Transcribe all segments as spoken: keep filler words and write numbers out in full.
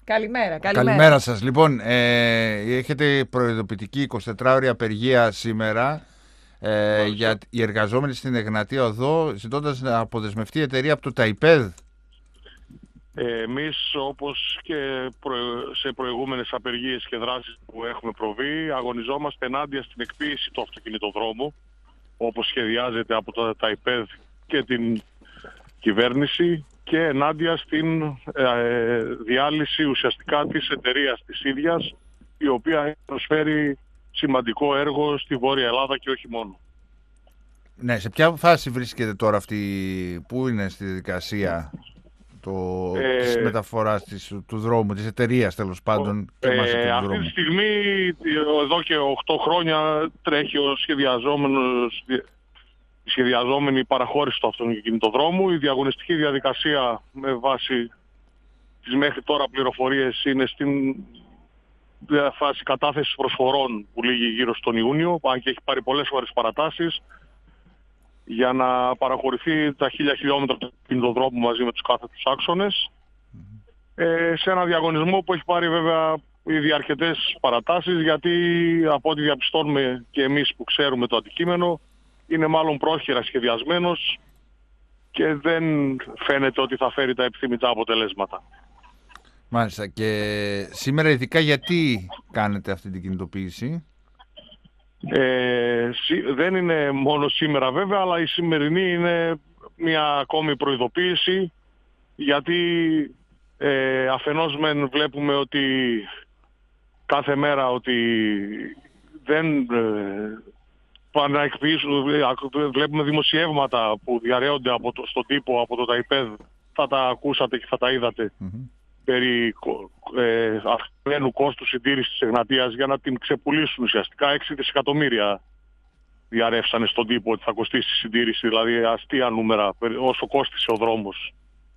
Καλημέρα, καλημέρα. Καλημέρα σας. Λοιπόν, ε, έχετε προειδοποιητική εικοσιτετράωρη απεργία σήμερα ε, για οι εργαζόμενοι στην Εγνατία Οδό, ζητώντας να αποδεσμευτεί η εταιρεία από το ΤΑΙΠΕΔ. Ε, εμείς, όπως και σε προηγούμενες απεργίες και δράσεις που έχουμε προβεί, αγωνιζόμαστε ενάντια στην εκποίηση του αυτοκινητοδρόμου, όπως σχεδιάζεται από το ΤΑΙΠΕΔ και την κυβέρνηση, και ενάντια στην ε, διάλυση ουσιαστικά της εταιρείας της ίδιας, η οποία προσφέρει σημαντικό έργο στη Βόρεια Ελλάδα και όχι μόνο. Ναι, σε ποια φάση βρίσκεται τώρα αυτή, πού είναι στη διαδικασία το, ε, της μεταφοράς της, του δρόμου, της εταιρείας τέλος πάντων? Ε, και αυτή δρόμου. Τη στιγμή, εδώ και οκτώ χρόνια, τρέχει ο σχεδιαζόμενος, η σχεδιαζόμενη παραχώρηση του αυτοκινητοδρόμου. Η διαγωνιστική διαδικασία με βάση τις μέχρι τώρα πληροφορίες είναι στην φάση κατάθεσης προσφορών που λήγει γύρω στον Ιούνιο, αν και έχει πάρει πολλές φορές παρατάσεις, για να παραχωρηθεί τα χίλια χιλιόμετρα του αυτοκινητοδρόμου μαζί με τους κάθετους άξονες, ε, σε ένα διαγωνισμό που έχει πάρει βέβαια ήδη αρκετές παρατάσεις, γιατί από ό,τι διαπιστώνουμε και εμείς που ξέρουμε το αντικείμενο, είναι μάλλον πρόχειρα σχεδιασμένος και δεν φαίνεται ότι θα φέρει τα επιθυμητά αποτελέσματα. Μάλιστα. Και σήμερα ειδικά γιατί κάνετε αυτή την κινητοποίηση? Ε, δεν είναι μόνο σήμερα βέβαια, αλλά η σημερινή είναι μια ακόμη προειδοποίηση, γιατί ε, αφενός μεν βλέπουμε ότι κάθε μέρα ότι δεν... Ε, να εκποιήσουν, βλέπουμε δημοσιεύματα που διαρρέονται από το, στον τύπο από το ΤΑΙΠΕΔ, θα τα ακούσατε και θα τα είδατε, mm-hmm. περί ε, αυξημένου κόστου συντήρησης της Εγνατίας, για να την ξεπουλήσουν ουσιαστικά. έξι δισεκατομμύρια διαρρεύσανε στον τύπο ότι θα κοστίσει η συντήρηση, δηλαδή αστεία νούμερα, όσο κόστισε ο δρόμος,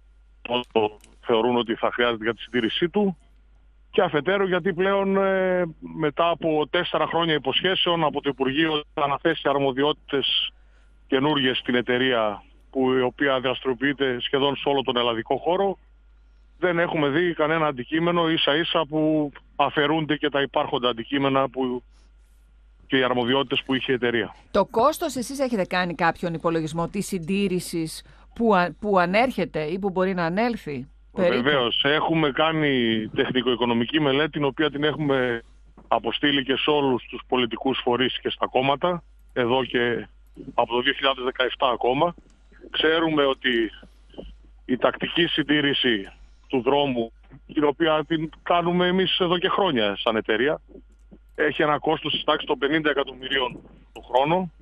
το θεωρούν ότι θα χρειάζεται για τη συντήρησή του. Και αφετέρου γιατί πλέον ε, μετά από τέσσερα χρόνια υποσχέσεων από το Υπουργείο θα αναθέσει αρμοδιότητες καινούργιες στην εταιρεία, που, η οποία δραστηριοποιείται σχεδόν σε όλο τον ελλαδικό χώρο, δεν έχουμε δει κανένα αντικείμενο, ίσα ίσα που αφαιρούνται και τα υπάρχοντα αντικείμενα που, και οι αρμοδιότητες που είχε η εταιρεία. Το κόστος, εσείς έχετε κάνει κάποιον υπολογισμό της συντήρησης που, α, που ανέρχεται ή που μπορεί να ανέλθει? Βεβαίως, έχουμε κάνει τεχνικο-οικονομική μελέτη, την οποία την έχουμε αποστείλει και σε όλους τους πολιτικούς φορείς και στα κόμματα, εδώ και από το δύο χιλιάδες δεκαεπτά ακόμα. Ξέρουμε ότι η τακτική συντήρηση του δρόμου, την οποία την κάνουμε εμείς εδώ και χρόνια σαν εταιρεία, έχει ένα κόστος της τάξης των πενήντα εκατομμυρίων το χρόνο.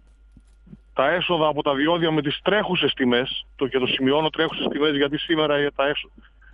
Τα έσοδα από τα διόδια με τις τρέχουσες τιμές, το και το σημειώνω τρέχουσες τιμές, γιατί σήμερα τα έσοδα,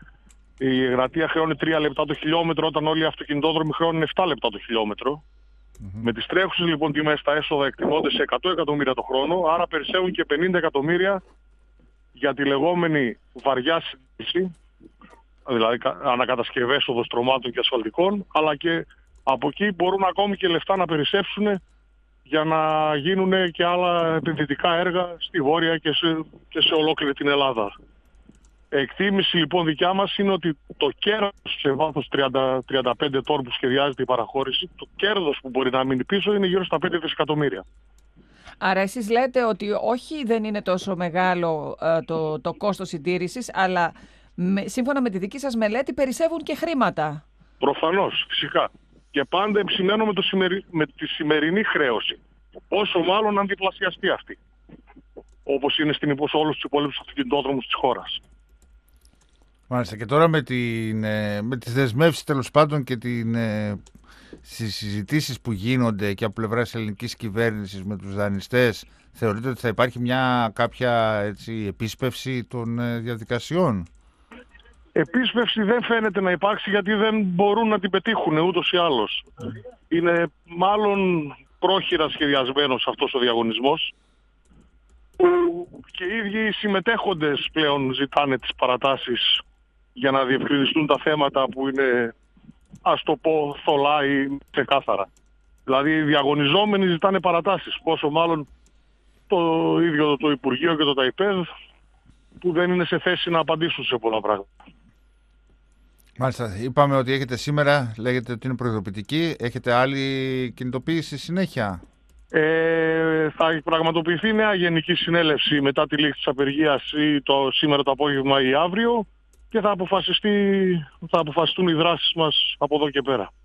η Εγνατία χρεώνει τρία λεπτά το χιλιόμετρο, όταν όλοι οι αυτοκινητόδρομοι χρεώνουν επτά λεπτά το χιλιόμετρο. Mm-hmm. Με τις τρέχουσες λοιπόν τιμές τα έσοδα εκτιμώνται σε εκατό εκατομμύρια το χρόνο, άρα περισσεύουν και πενήντα εκατομμύρια για τη λεγόμενη βαριά συντήρηση, δηλαδή ανακατασκευές οδοστρωμάτων και ασφαλτικών, αλλά και από εκεί μπορούν ακόμη και λεφτά να περισσέψουν για να γίνουν και άλλα επενδυτικά έργα στη Βόρεια και σε, και σε ολόκληρη την Ελλάδα. Εκτίμηση λοιπόν δικιά μας είναι ότι το κέρδος σε βάθος τριάντα με τριάντα πέντε ετών που σχεδιάζεται η παραχώρηση, το κέρδος που μπορεί να μείνει πίσω είναι γύρω στα πέντε δισεκατομμύρια. Άρα εσείς λέτε ότι όχι, δεν είναι τόσο μεγάλο ε, το, το κόστος συντήρησης, αλλά με, σύμφωνα με τη δική σας μελέτη περισσεύουν και χρήματα. Προφανώς, φυσικά. Και πάντα εψημένω με, το σημερι... με τη σημερινή χρέωση. Όσο μάλλον αν διπλασιαστεί αυτή. Όπως είναι στην υπό όλους τους υπόλοιπους αυτοκινητόδρομους της χώρας. Μάλιστα. Και τώρα με, την, με τις δεσμεύσεις τέλος πάντων και την, στις συζητήσεις που γίνονται και από πλευράς ελληνικής κυβέρνησης με τους δανειστές, θεωρείτε ότι θα υπάρχει μια κάποια έτσι, επίσπευση των διαδικασιών? Επίσπευση δεν φαίνεται να υπάρξει, γιατί δεν μπορούν να την πετύχουν ούτως ή άλλως. Mm. Είναι μάλλον πρόχειρα σχεδιασμένος αυτός ο διαγωνισμός, που και οι ίδιοι οι συμμετέχοντες πλέον ζητάνε τις παρατάσεις για να διευκρινιστούν τα θέματα που είναι, ας το πω, θολά ή ξεκάθαρα. Δηλαδή οι διαγωνιζόμενοι ζητάνε παρατάσεις, πόσο μάλλον το ίδιο το Υπουργείο και το ΤΑΙΠΕΔ, που δεν είναι σε θέση να απαντήσουν σε πολλά πράγματα. Μάλιστα. Είπαμε ότι έχετε σήμερα, λέγεται ότι είναι προειδοποιητική. Έχετε άλλη κινητοποίηση συνέχεια? Ε, θα πραγματοποιηθεί νέα γενική συνέλευση μετά τη λήξη της απεργίας ή το σήμερα το απόγευμα ή αύριο και θα, αποφασιστεί, θα αποφασιστούν οι δράσεις μας από εδώ και πέρα.